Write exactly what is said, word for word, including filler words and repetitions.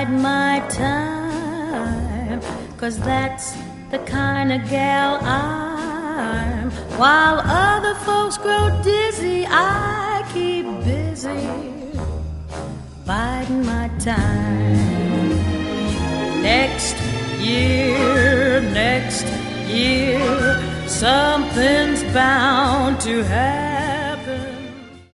bide my time, 'cause that's the kind of gal I'm. While other folks grow dizzy, I keep busy biding my time. Next year, next year, something's bound to happen.